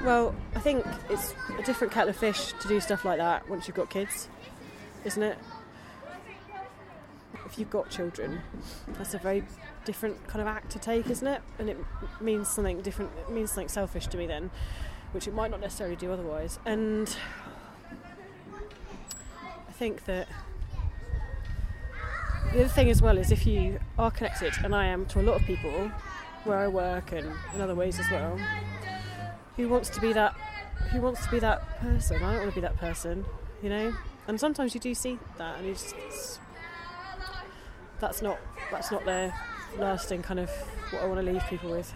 Well, I think it's a different kettle of fish to do stuff like that once you've got kids, isn't it? If you've got children, that's a very different kind of act to take, isn't it? And it means something different. It means something selfish to me then, which it might not necessarily do otherwise. And I think that the other thing as well is if you are connected, and I am to a lot of people where I work and in other ways as well, who wants to be that person. I don't want to be that person, you know. And sometimes you do see that, and that's not their lasting kind of what I want to leave people with.